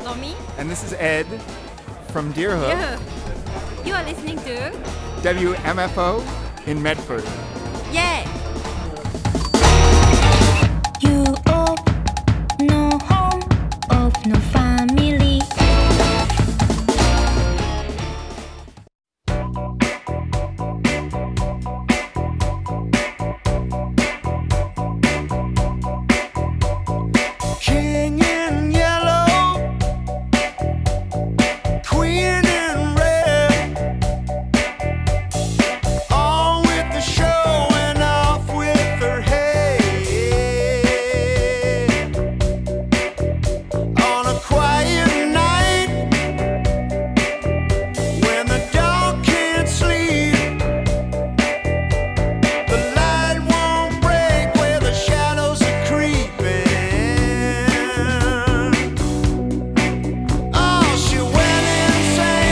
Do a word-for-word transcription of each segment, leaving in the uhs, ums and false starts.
Lomi. And this is Ed from Deerhook. Yeah. You are listening to W M F O in Medford. Yeah. You of no home, of no family. King in yellow, queen in red, on with the show and off with her head. On a quiet night, when the dog can't sleep, the light won't break where the shadows are creeping. Oh, she went insane.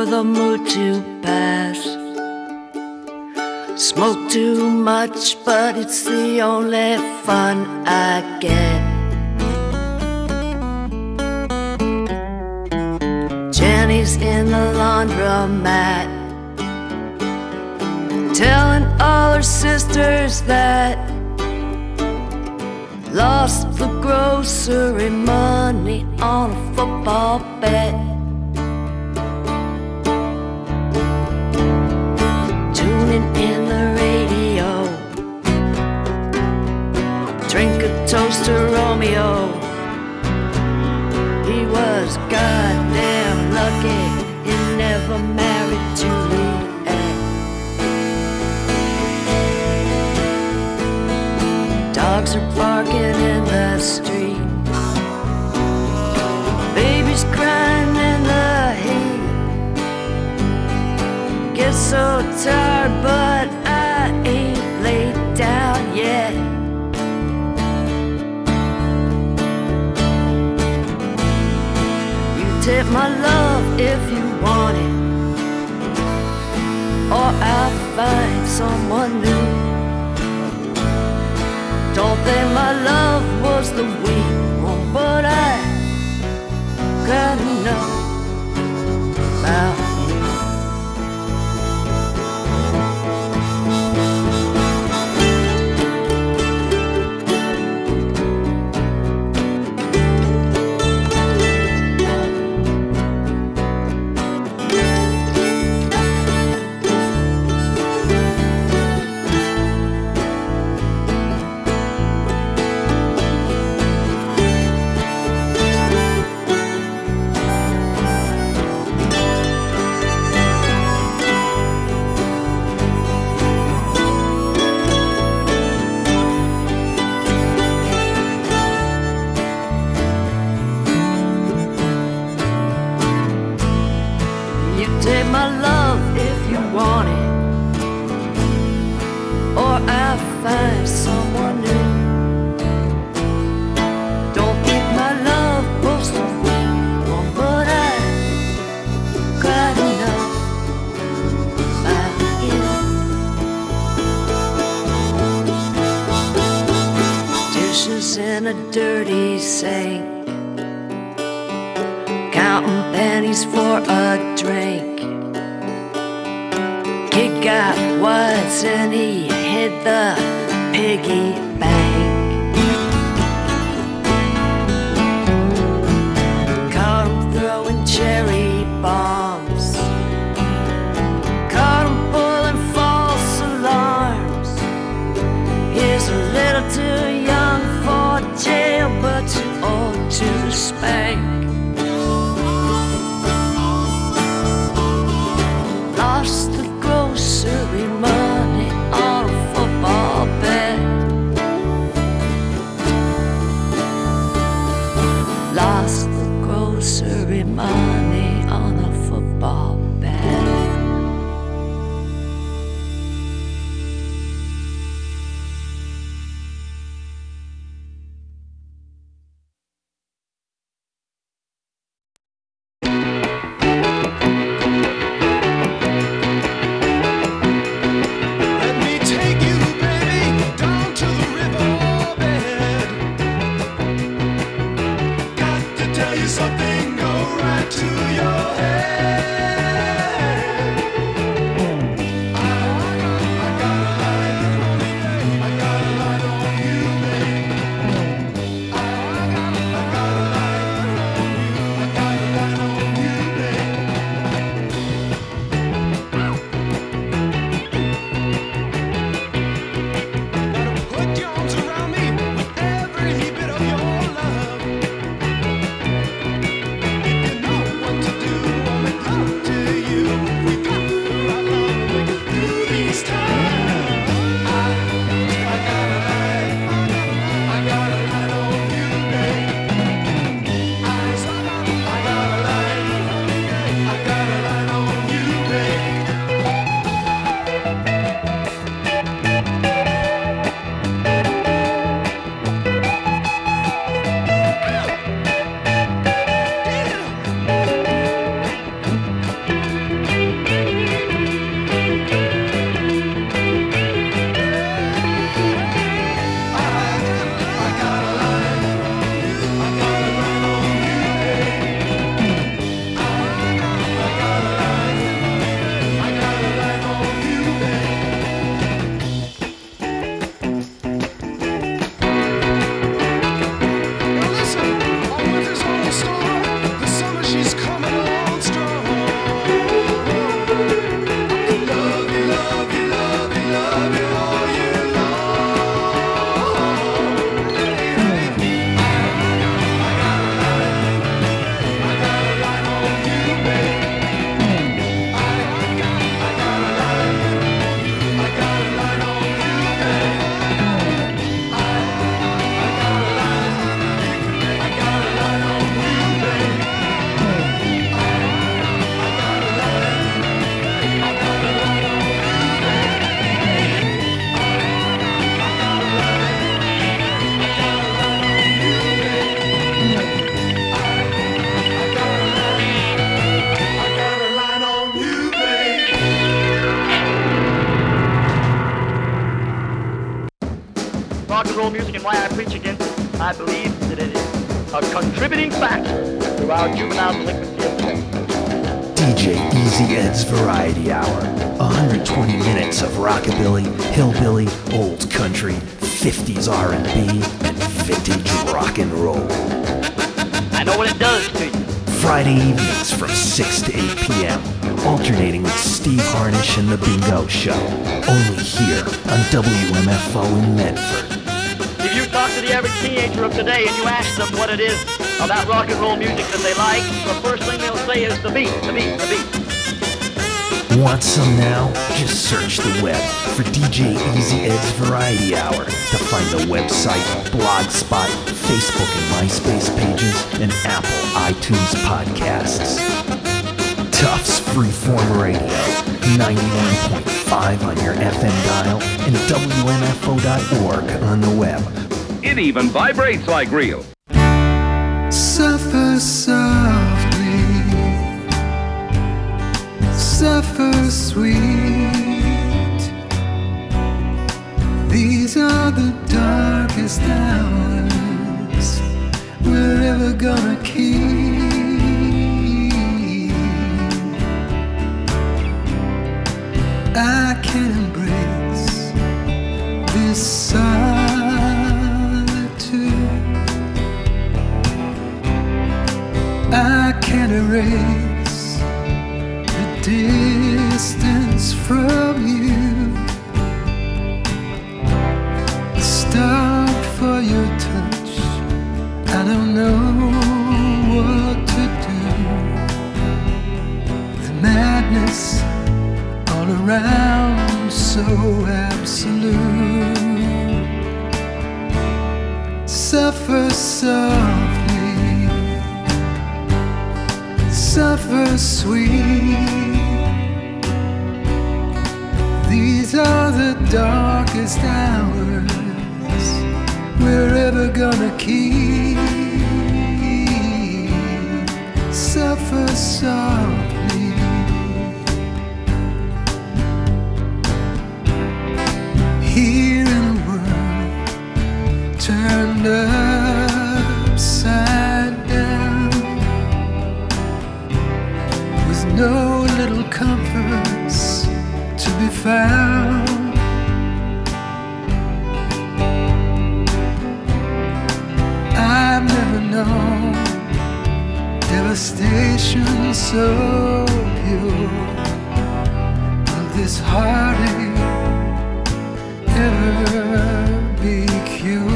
the mood to pass. Smoke too much, but it's the only fun I get. Jenny's in the laundromat, telling all her sisters that lost the grocery money on a football bet. Tuning in the radio, drink a toast to Romeo. He was goddamn lucky he never married Juliet. Dogs are barking in the street, babies crying in the heat. Get so tired, but I ain't laid down yet. You take my love if you want it, or I'll find someone new. Don't think my love was the weak one, but I gotta know about you. Take my love if you want it, or I'll find someone new. Don't think my love was the weak one, but I gotta know about you. Dishes in a dirty sink, counting pennies for a drink. He got wise and he hit the piggy bank. Caught him throwing cherry bombs, caught him pulling false alarms. He's a little too young for jail, but too old to spank. Lost the grocery money on a football bet. Lost the grocery money on a football bet. roll music and why I preach against it, I believe that it is a contributing factor to our juvenile delinquency of today. D J Easy Ed's Variety Hour. one hundred twenty minutes of rockabilly, hillbilly, old country, fifties R and B, and vintage rock and roll. I know what it does to you. Friday evenings from six to eight p.m. Alternating with Steve Harnish and The Bingo Show. Only here on W M F O in Medford. If you talk to the average teenager of today and you ask them what it is about rock and roll music that they like, the first thing they'll say is the beat, the beat, the beat. Want some now? Just search the web for D J Easy Ed's Variety Hour to find the website, Blogspot, Facebook and MySpace pages, and Apple iTunes podcasts. Tufts Freeform Radio, ninety-one point five on your F M dial, and W M F O dot org on the web. It even vibrates like real. Suffer softly, suffer sweet. These are the darkest hours we're ever gonna keep. I can embrace this solitude. I can erase the distance from you. Stop for your touch. I don't know what to do. The madness all around, so absolute. Suffer softly, suffer sweet. These are the darkest hours we're ever gonna keep. Suffer softly. Here in a world turned upside down, with no little comforts to be found. I've never known devastation so pure, of this heartache ever be cured.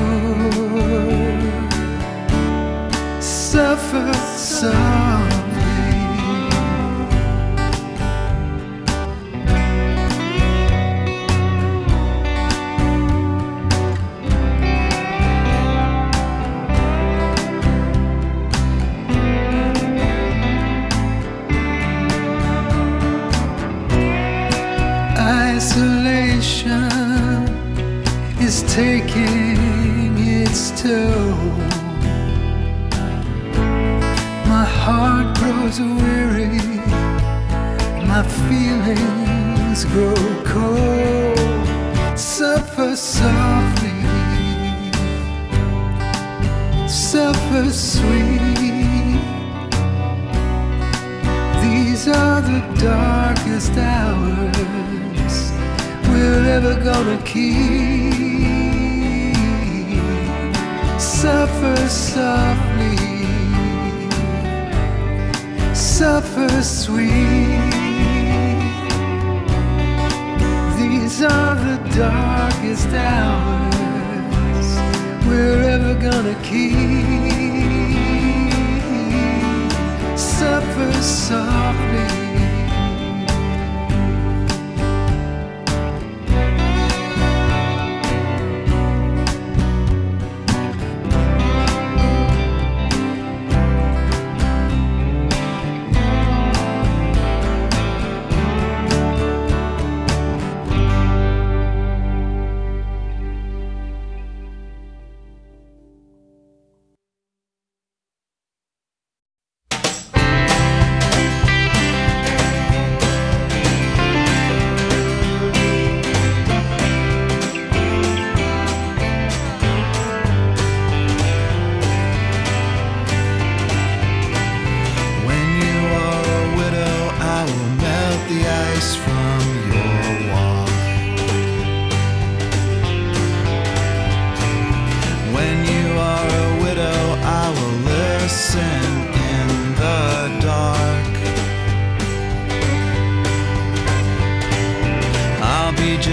Suffer softly. Isolation is taking its toll. My heart grows weary, my feelings grow cold. Suffer softly, suffer sweet. These are the darkest hours we're ever gonna keep. Suffer softly, suffer sweet. These are the darkest hours we're ever gonna keep. Suffer softly.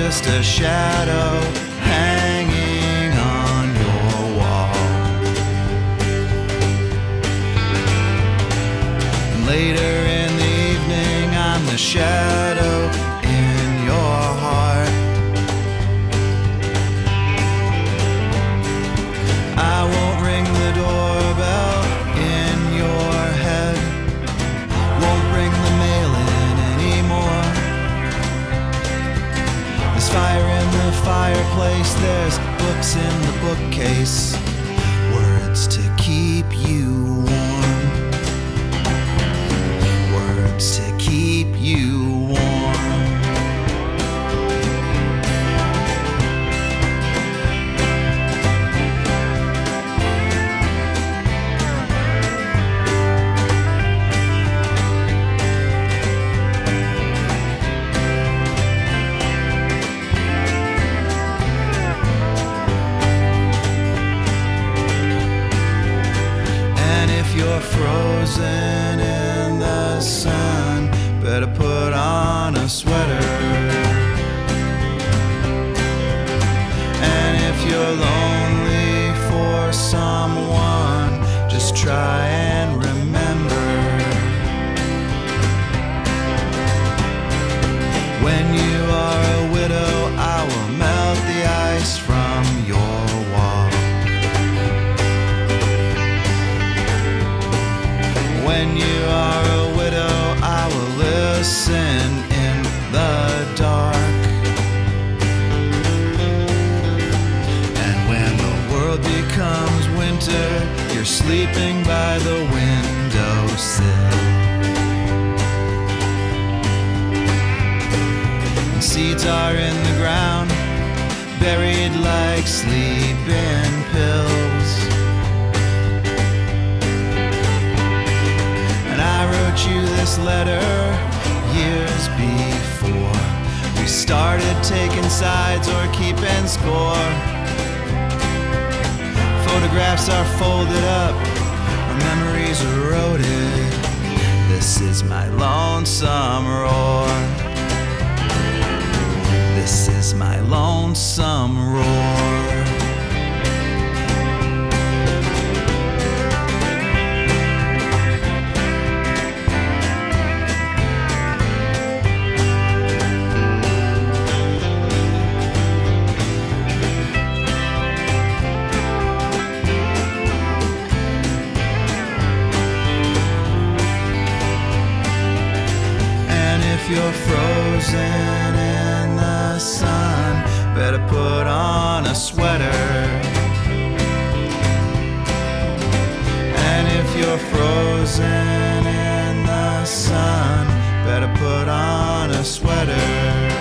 just a shadow hanging on your wall. Later in the evening, I'm the shadow in your heart. I won't ring the doorbell in your head, won't bring the mail in anymore. There's fire in the fireplace, there's books in the bookcase, words to keep you warm, words to keep you warm. You're frozen in the sun, better put on a sweater. And if you're lonely for someone, just try and remember, when you are a widow, I will melt the ice from your wall. When you are a widow, I will listen in the dark. And when the world becomes winter, you're sleeping by the windowsill. And seeds are in the ground, buried like sleeping pills. I wrote you this letter years before we started taking sides or keeping score. Photographs are folded up, our memories eroded. This is my lonesome roar. This is my lonesome roar. If you're frozen in the sun, better put on a sweater. And if you're frozen in the sun, better put on a sweater.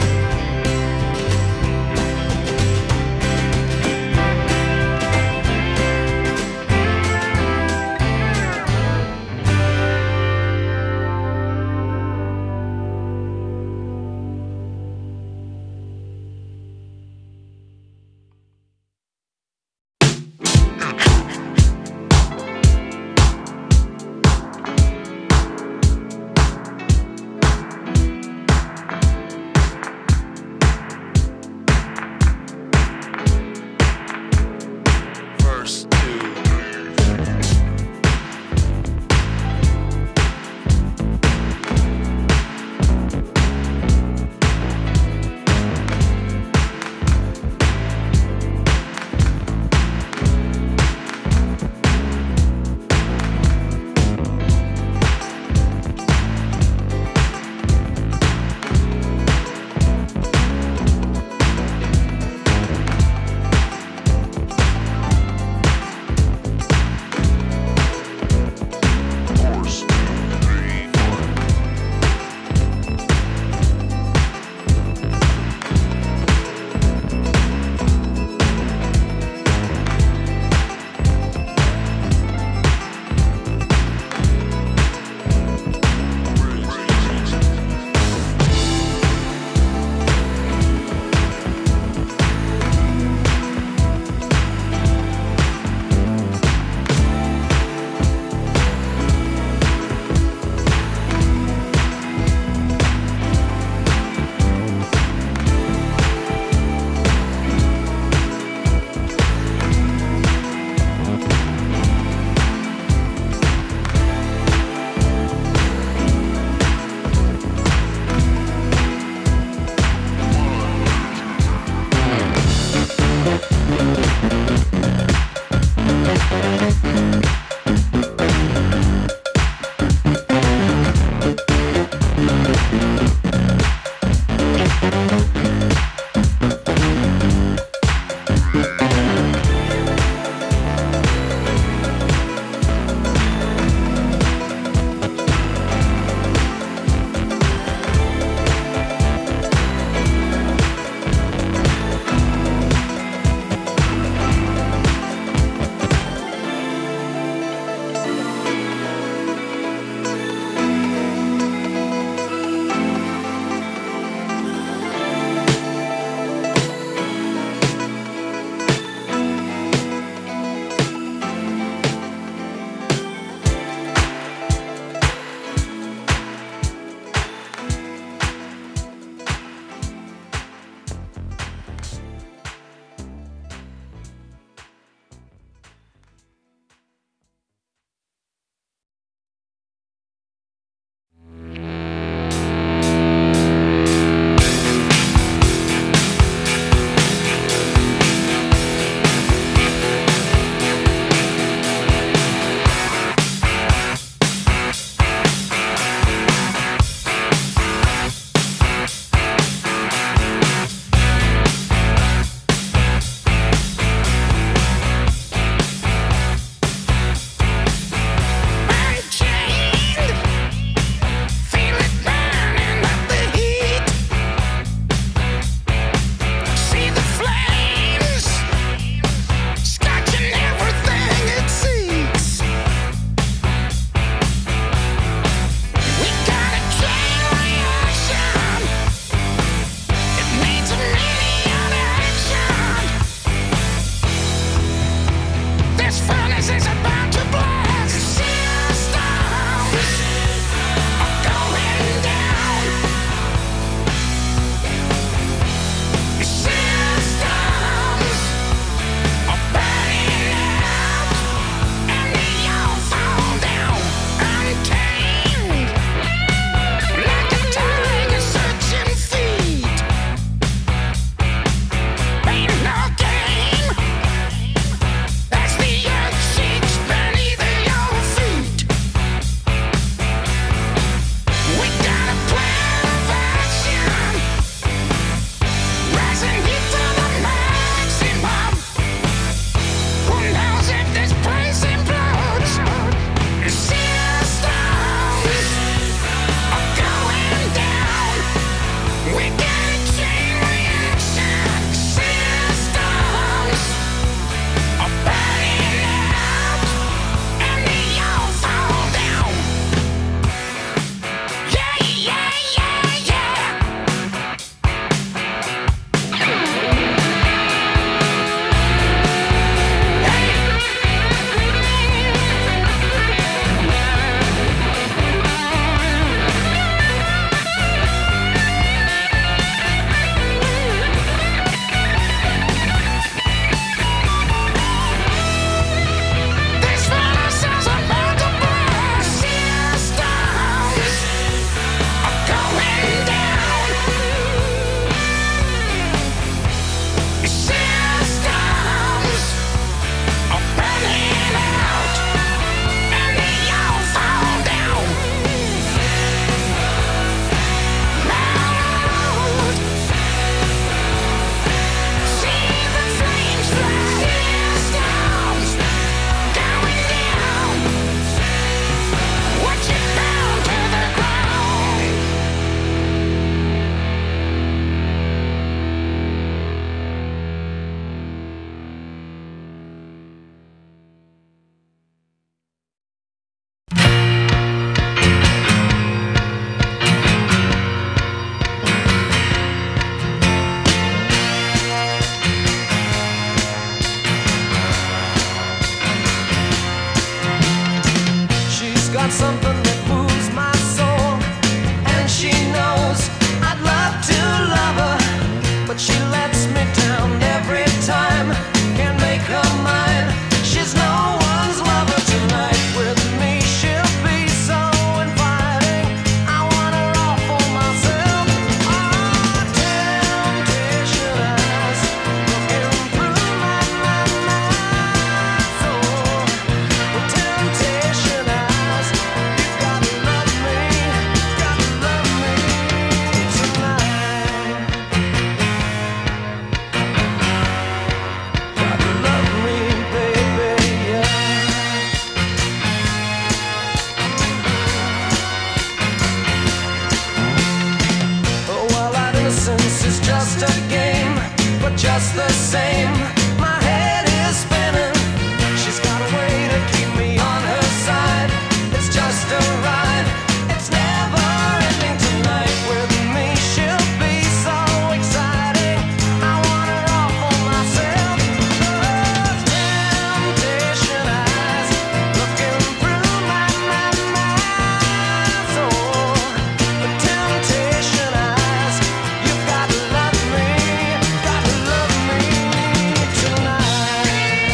just a game, but just the same, my head is spinning. She's got a way to keep me on her side. It's just a ride, it's never ending. Tonight with me, she'll be so exciting. I want her all for myself. Those temptation eyes looking through my, my, my soul. The temptation eyes, you've got to love me, got to love me tonight.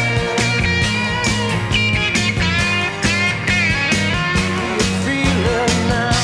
You feel it now.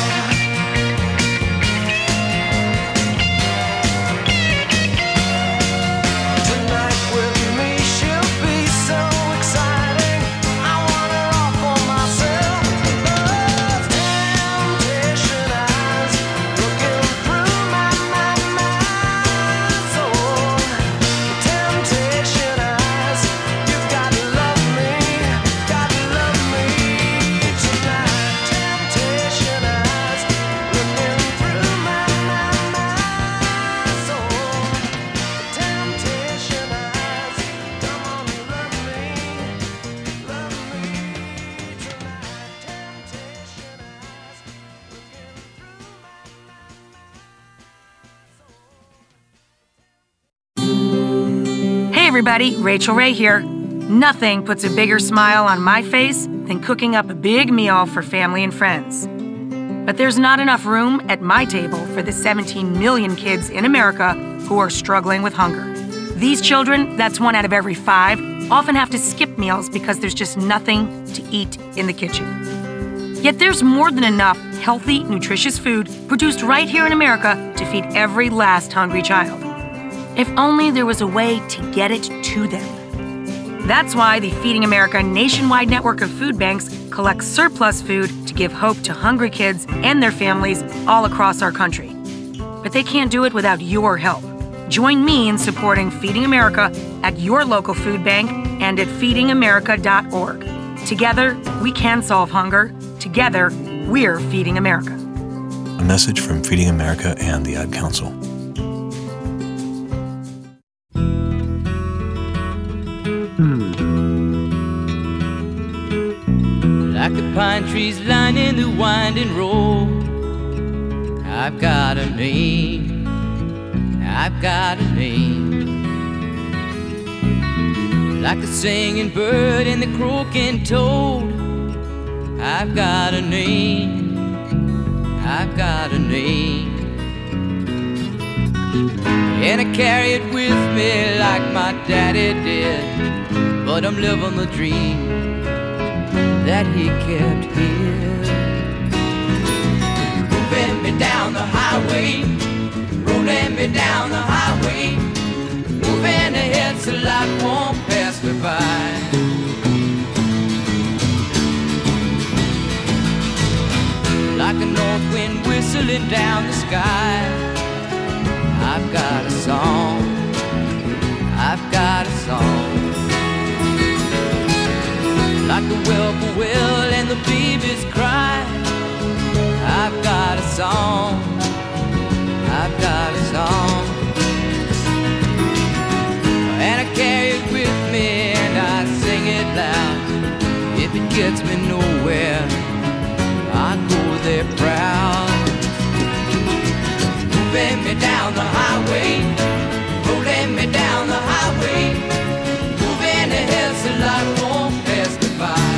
Tonight with me, she'll be so exciting. I want her all for myself. Those temptation eyes looking through my, my, my soul. Temptation eyes, you've got to love me, got to love me tonight. Temptation eyes looking through my, my, my soul. Temptation eyes, come on, love me, love me tonight. Temptation eyes looking through my. Hey everybody, Rachel Ray here. Nothing puts a bigger smile on my face than cooking up a big meal for family and friends. But there's not enough room at my table for the seventeen million kids in America who are struggling with hunger. These children, that's one out of every five, often have to skip meals because there's just nothing to eat in the kitchen. Yet there's more than enough healthy, nutritious food produced right here in America to feed every last hungry child. If only there was a way to get it to them. That's why the Feeding America nationwide network of food banks collects surplus food to give hope to hungry kids and their families all across our country. But they can't do it without your help. Join me in supporting Feeding America at your local food bank and at feeding america dot org. Together, we can solve hunger. Together, we're Feeding America. A message from Feeding America and the Ad Council. Like the pine trees lining the winding road, I've got a name, I've got a name. Like the singing bird and the croaking toad, I've got a name, I've got a name. And I carry it with me like my daddy did, but I'm living the dream that he kept here. Moving me down the highway, rolling me down the highway, moving ahead so life won't pass me by. Like a north wind whistling down the sky, I've got a song, I've got a song. Like the whippoorwill and the babies cry, I've got a song, I've got a song. And I carry it with me and I sing it loud. If it gets me nowhere, I go there proud. Moving me down the highway, rolling me down the highway, moving ahead so life won't pass me by.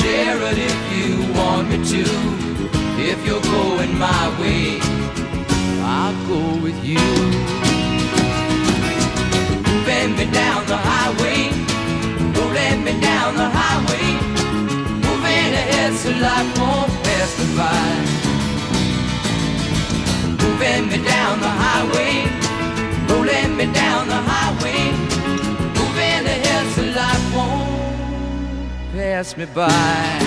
share it if you want me to. If you're going my way, I'll go with you. Moving me down the highway, rolling me down the highway, moving ahead so life won't pass me by. Moving me down the highway, rolling me down the highway, moving ahead so life won't pass me by.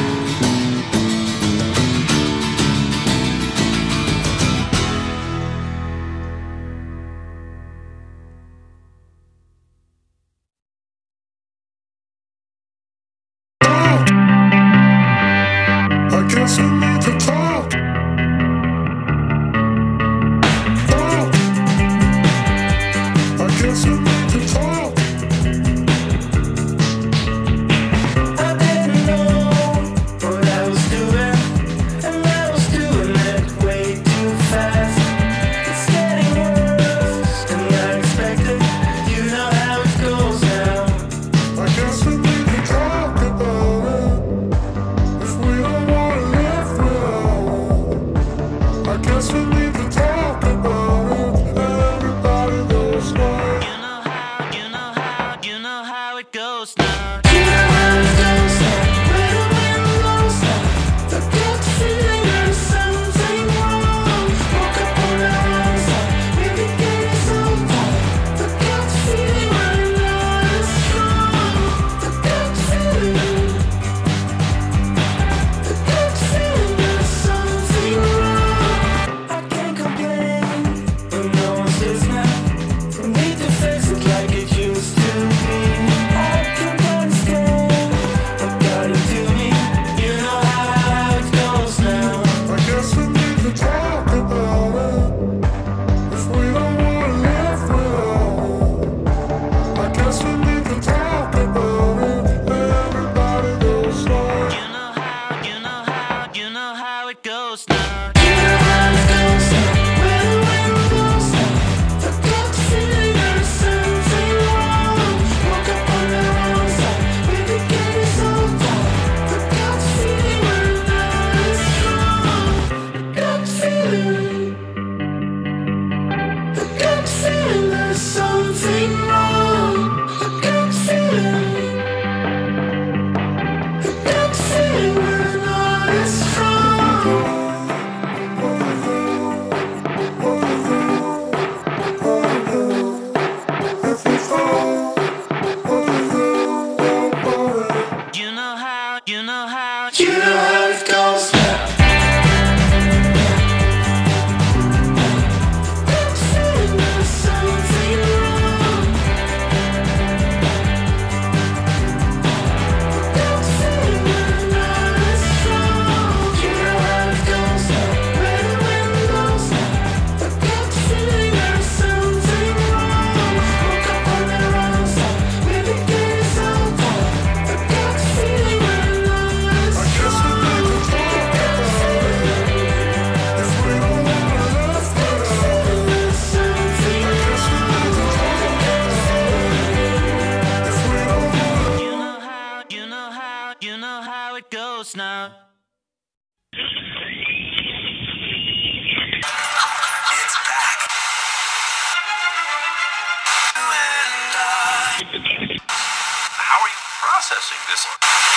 Processing this.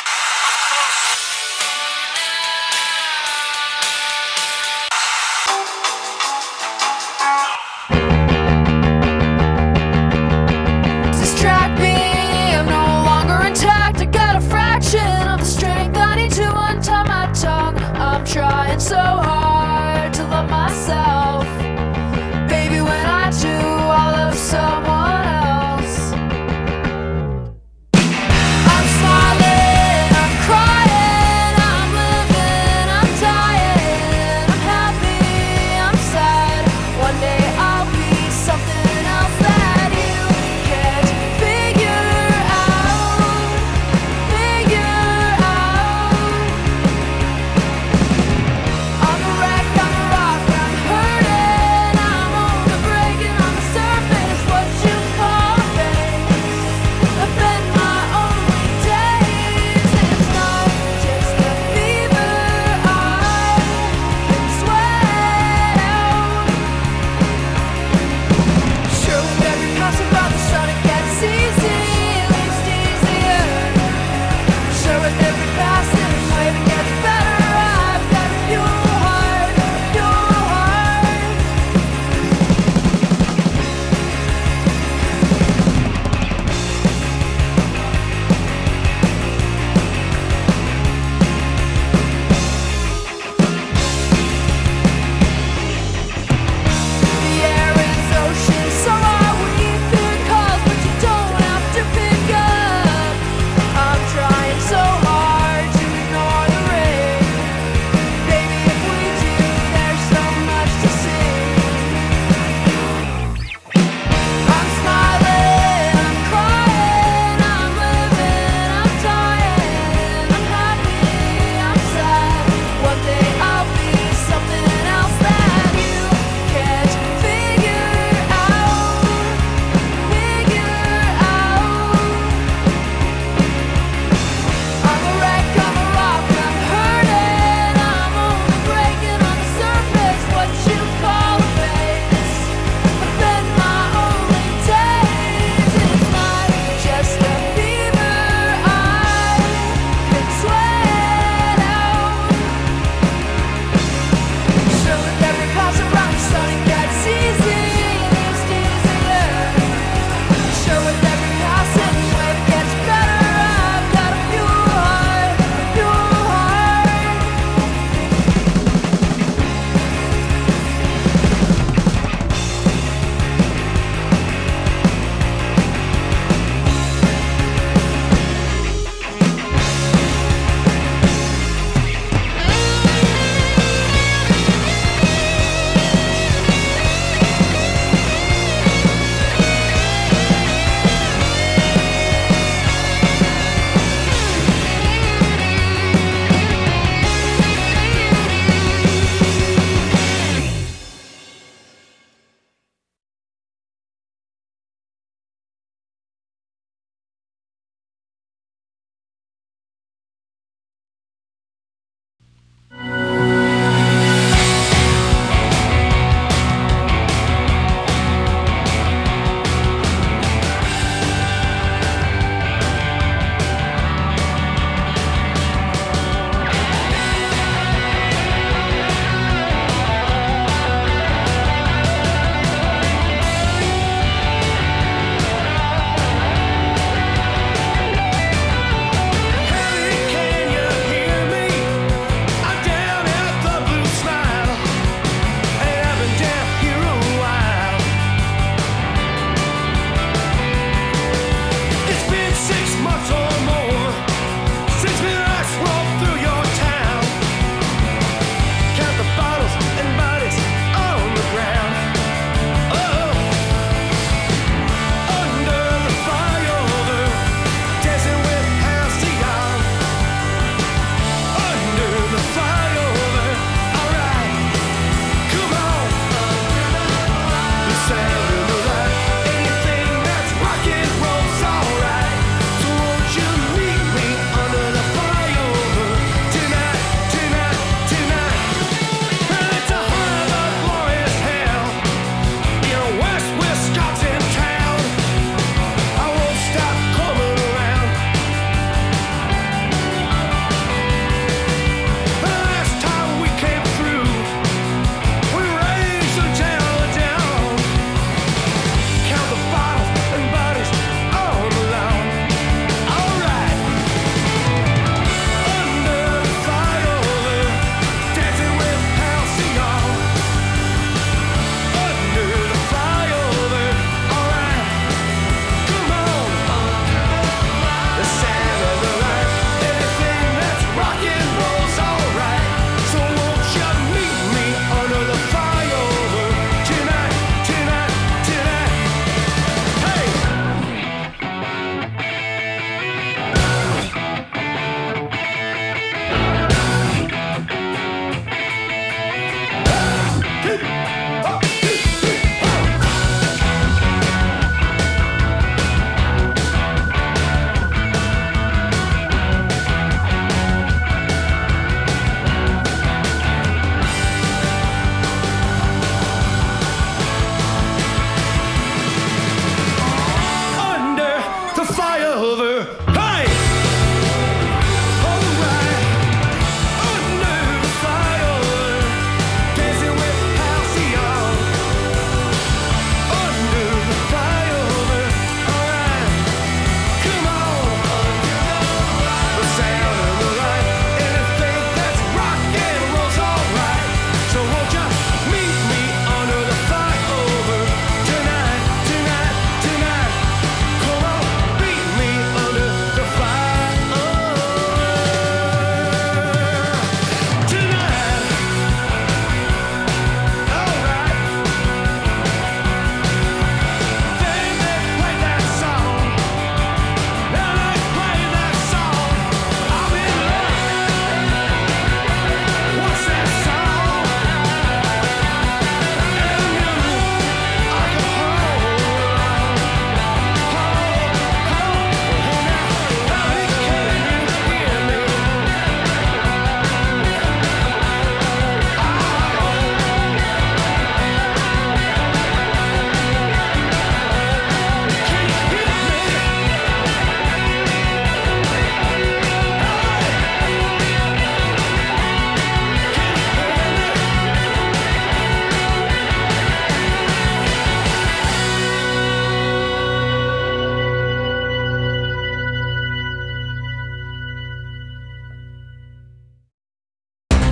Distract me, I'm no longer intact. I got a fraction of the strength I need to untie my tongue. I'm trying so hard to love myself. Baby, when I do, I love someone else. I'm smiling.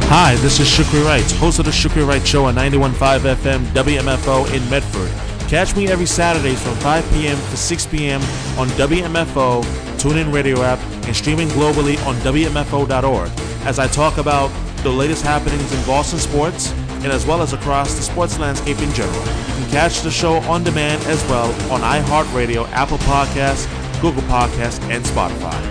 Hi, this is Shukri Wright, host of the Shukri Wright Show on ninety-one point five F M W M F O in Medford. Catch me every Saturdays from five p.m. to six p.m. on W M F O, TuneIn Radio app, and streaming globally on W M F O dot org as I talk about the latest happenings in Boston sports and as well as across the sports landscape in general. You can catch the show on demand as well on iHeartRadio, Apple Podcasts, Google Podcasts, and Spotify.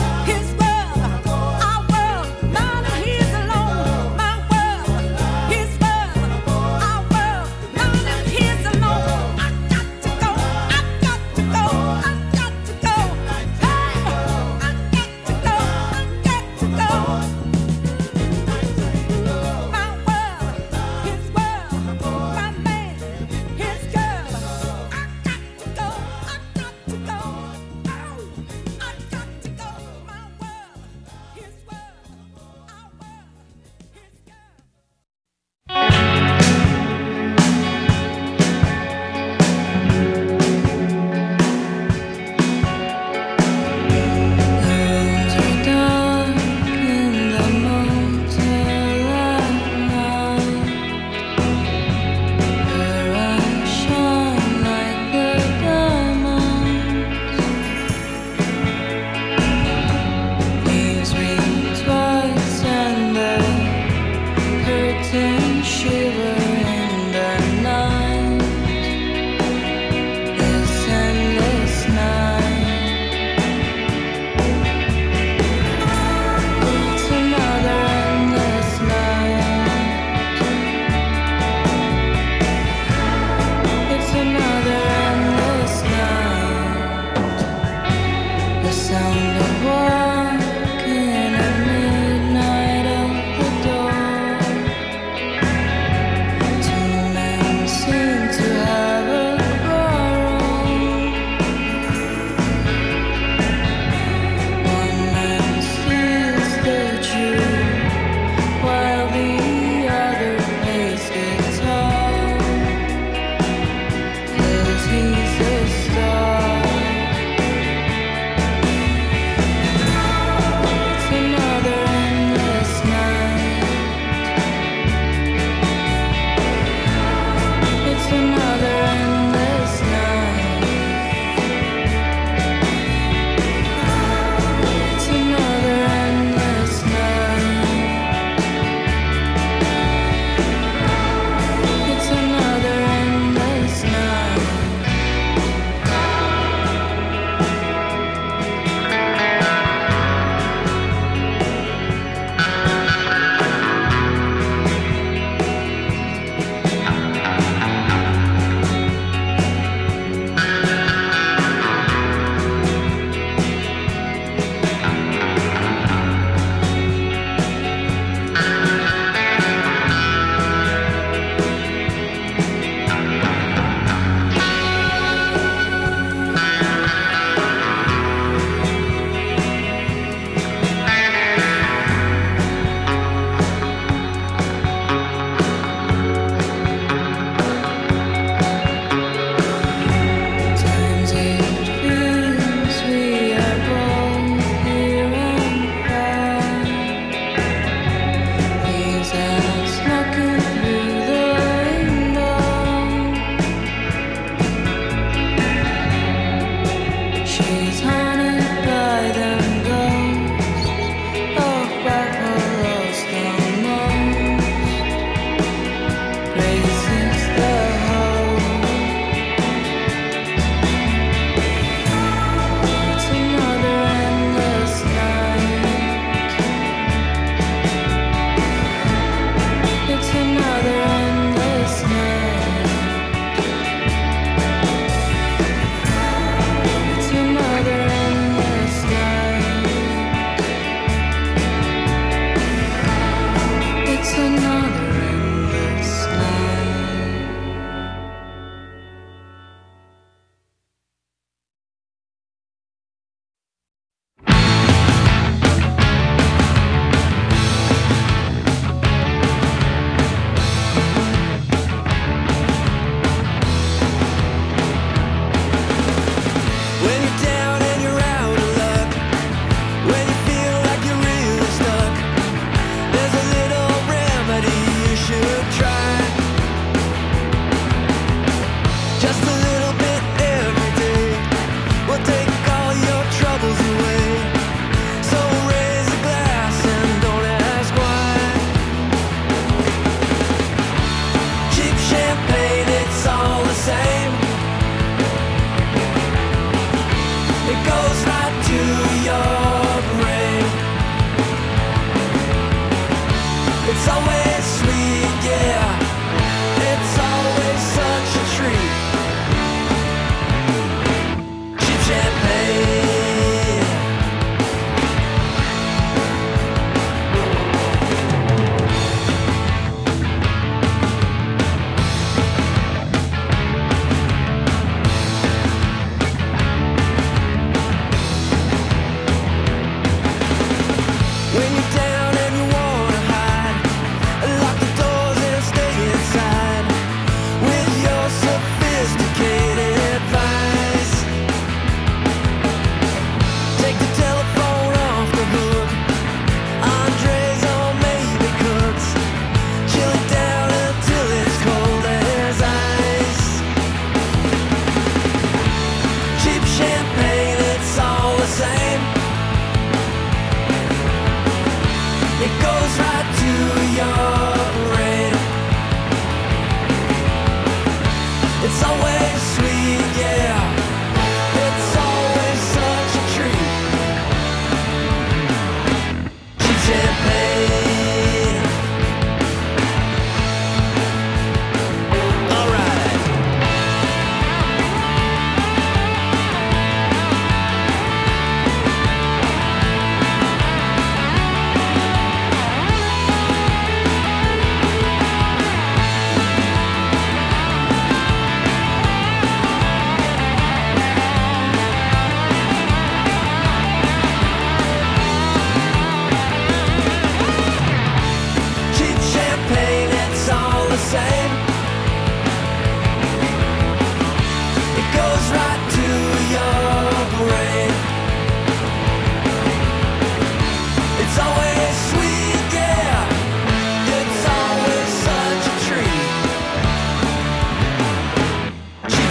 His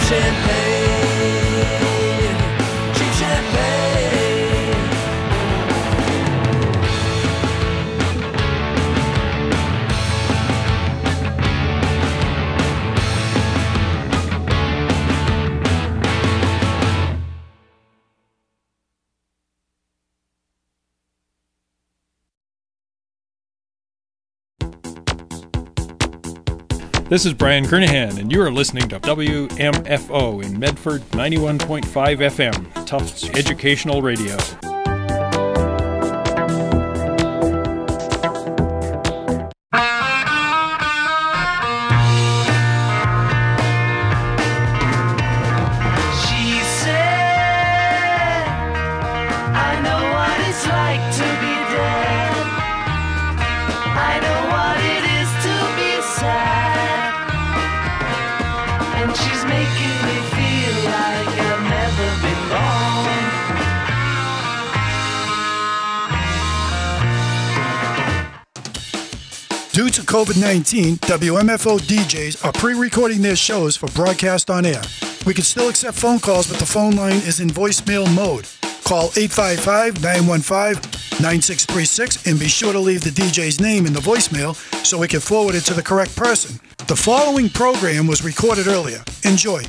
champagne, cheap champagne. This is Brian Kernahan, and you are listening to W M F O in Medford, ninety-one point five F M, Tufts Educational Radio. She said, I know what it's like to be dead. I know what it is to be sad. And she's making me feel like I've never been wrong. Due to COVID nineteen, W M F O D Js are pre-recording their shows for broadcast on air. We can still accept phone calls, but the phone line is in voicemail mode. Call eight five five, nine one five, nine six three six and be sure to leave the D J's name in the voicemail so we can forward it to the correct person. The following program was recorded earlier. Enjoy.